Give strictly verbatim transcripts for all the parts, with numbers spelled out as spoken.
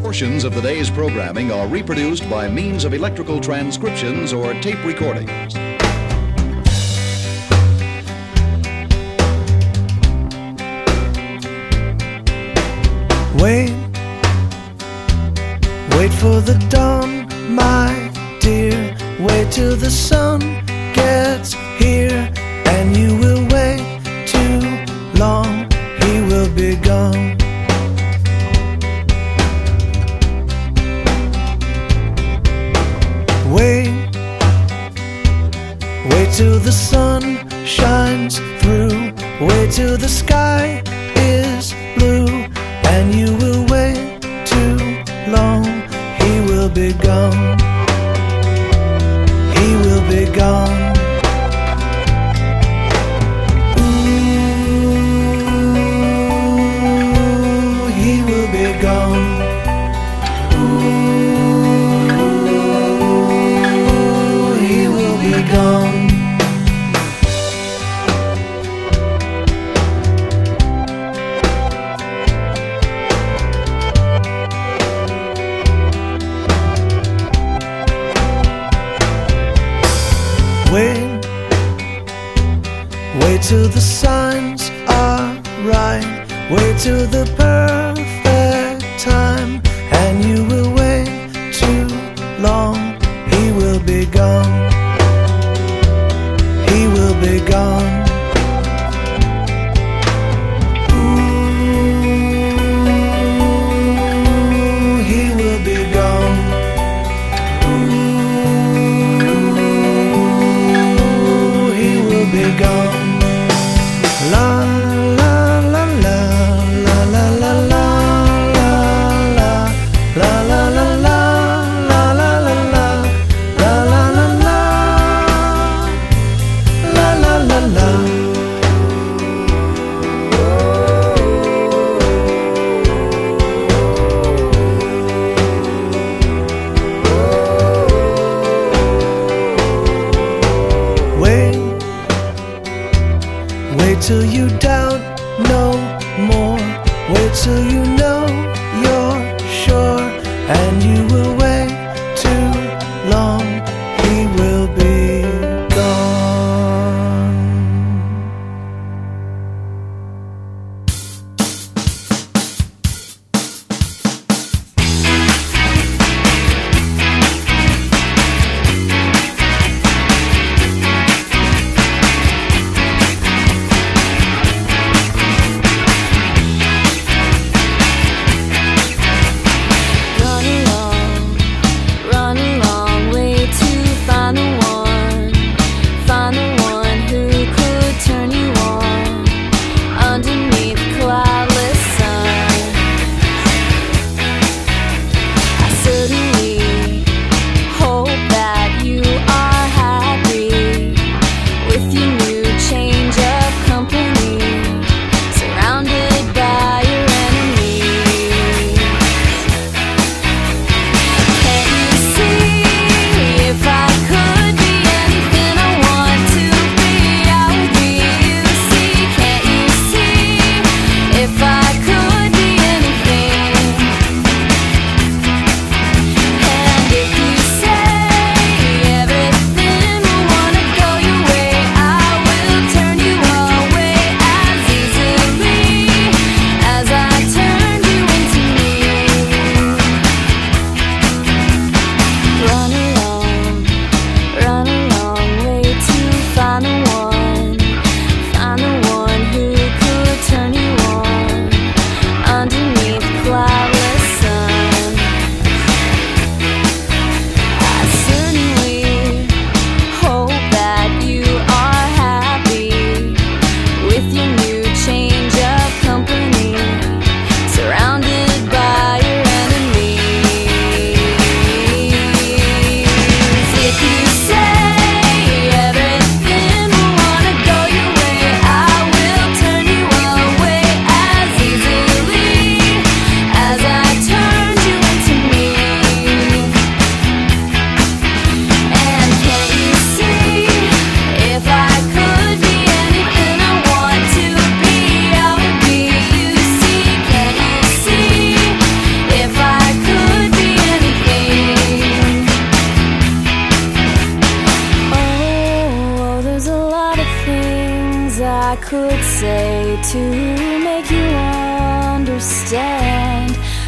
Portions of the day's programming are reproduced by means of electrical transcriptions or tape recordings. Wait, wait for the dawn, my dear. Wait till the sun gets here, and you will wait too long, he will be gone. Wait, wait till the sun shines through, wait till the sky is blue, and you will wait too long, he will be gone, he will be gone. Ooh, he will be gone. Ooh, he will be gone. Wait, wait till the signs are right, wait till the perfect time, and you will wait too long, he will be gone, he will be gone. Ooh, he will be gone. Be gone. La la la la la la la.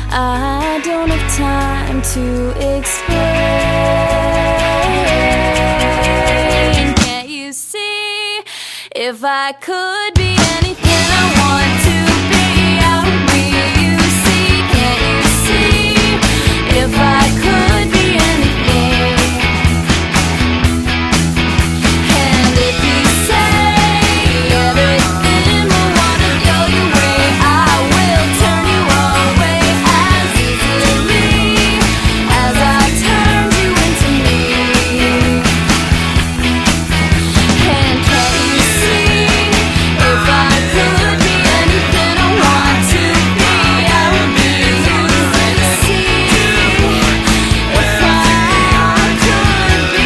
I don't have time to explain. Can't you see? If I could be anything I want to be, I would be you. See? Can't you see? If I could be anything. And if you say everything will wanna go your way, I will turn you away as easily as I turned you into me. And can't you see? If I could be anything I want to be, I would be you. See? If I could be.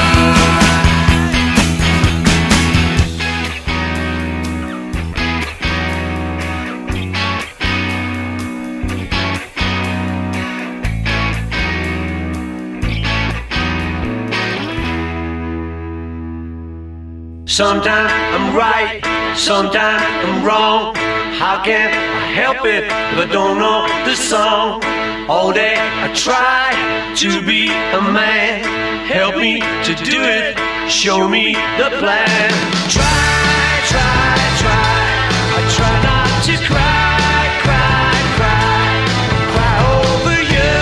Sometimes I'm right, sometimes I'm wrong. How can I help it if I don't know the song? All day I try to be a man. Help me to do it, show me the plan. Try, try, try. I try not to cry, cry, cry. Cry over you,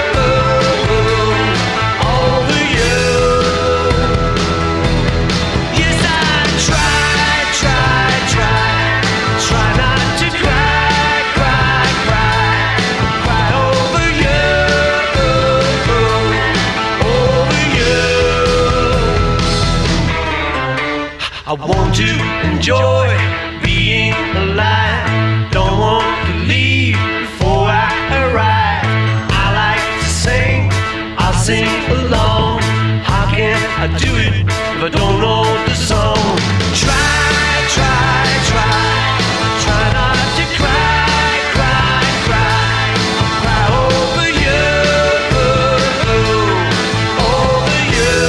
over you. Yes, I try, try, try. Try not to cry, cry, cry. Cry over you, over you. I want to enjoy being alive. Don't want to leave before I arrive. I like to sing, I'll sing along. How can I do it if I don't know the song? Try, try, try. Try not to cry, cry, cry. Cry over you, over you.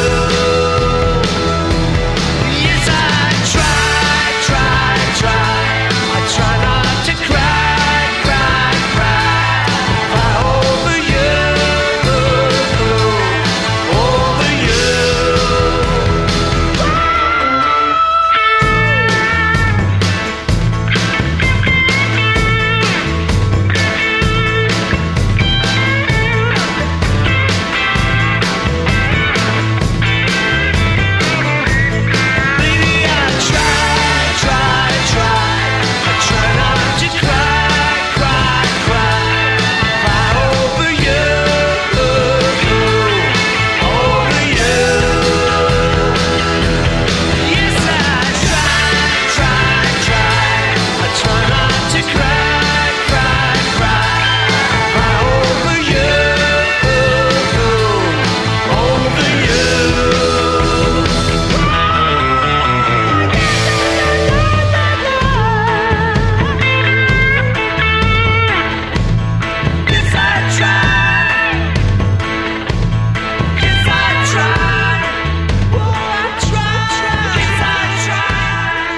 Yes, I try, try, try. I try not to cry, cry, cry. Cry over you, over you. Baby, I try, try, try. I try not to cry, cry, cry. Cry over you, over you. Yes, I try, try, try. I try not to cry, cry, cry. Cry over you, over you. Yes, I try. Yes, I try. Oh, I try. Yes, I try.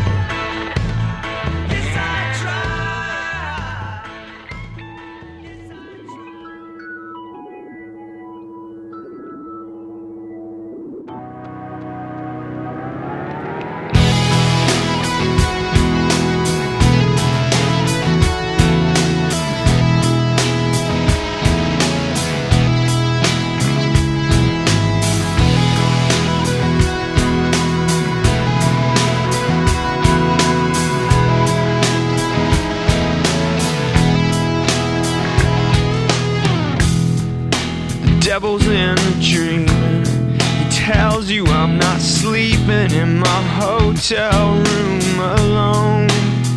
Yes, I try. Devil's in a dream. He tells you I'm not sleeping in my hotel room alone,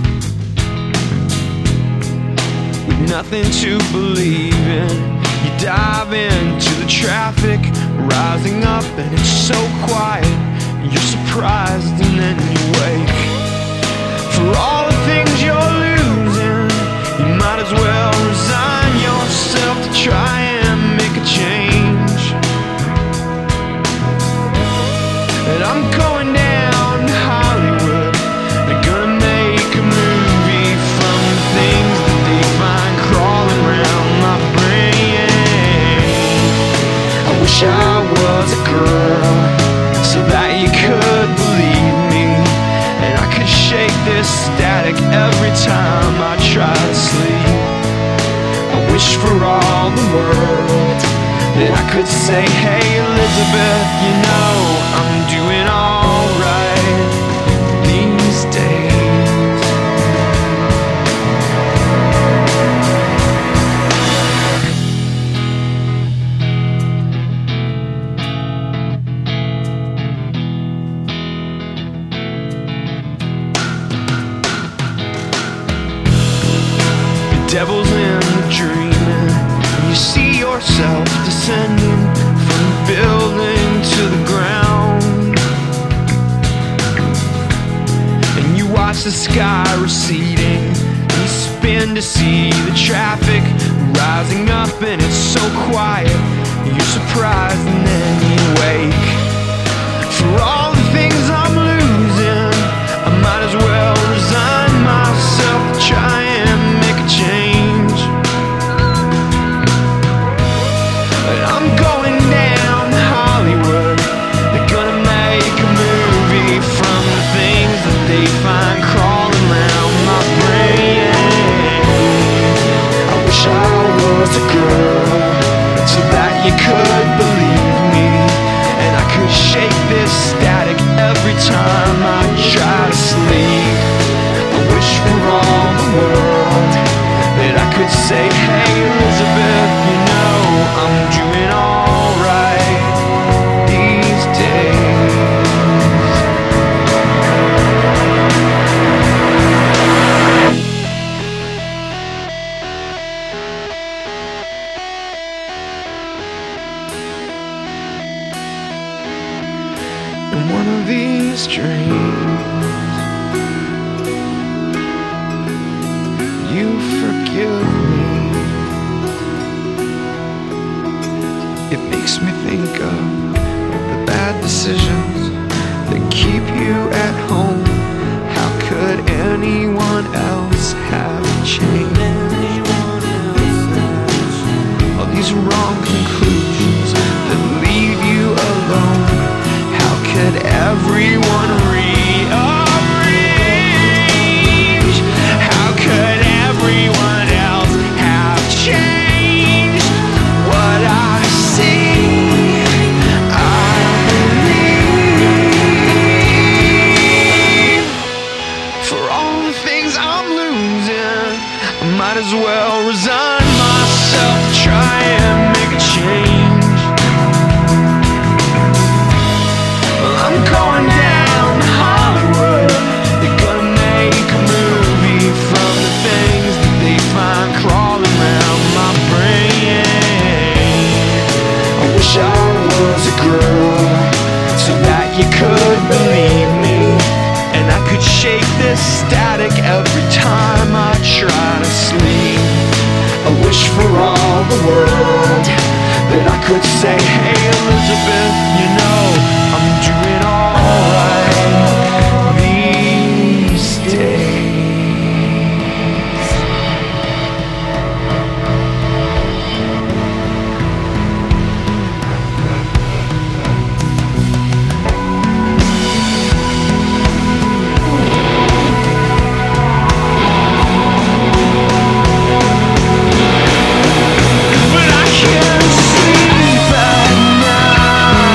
with nothing to believe in. You dive into the traffic, rising up, and it's so quiet. You're surprised and then you wake. For all the things you're losing, you might as well resign yourself to try and make a change. And I'm going down to Hollywood. They're gonna make a movie from the things that they find crawling around wish I was a girl so that you could believe me, and I could shake this static every time I try to sleep. I wish for all the world that I could say, hey Elizabeth, you know I'm doing alright these days. Devil's in the dreaming, and you see yourself descending from the building to the ground, and you watch the sky receding, and you spin to see the traffic rising up, and it's so quiet, you're surprised and then you wake. For all the things I'm losing, I might as well resign myself to try and make a change. And I'm going down to Hollywood. They're gonna make a movie from the things that they find crawling around my brain. I wish I was a girl so that you could believe me, and I could shake this static every time I try to sleep. I wish for all the world that I could say, hey Elizabeth, you know I'm doing alright these days. And one of these dreams, you forgive me. It makes me think of the bad decisions that keep you at home. How could anyone else have changed? All these wrong conclusions that leave you alone. How could everyone rearrange? How could everyone else have changed? What I see, I believe. For all the things I'm losing, I might as well resign myself to try and make a change. Well, I'm going down to Hollywood. They're gonna make a movie from the things that they find crawling around my brain. I wish I was a girl so that you could believe me, and I could shake this static every time I try to sleep. I wish for all the world that I could say, hey Elizabeth, you know I'm doing alright these days. But I can't sleep at night.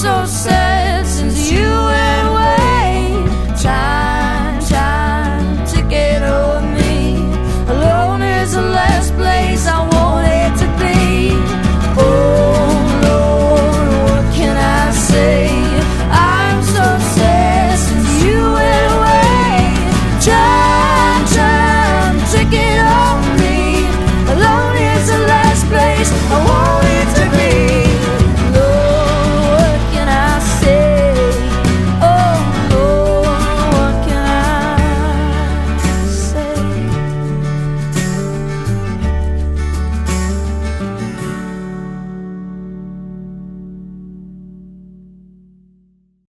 so sad.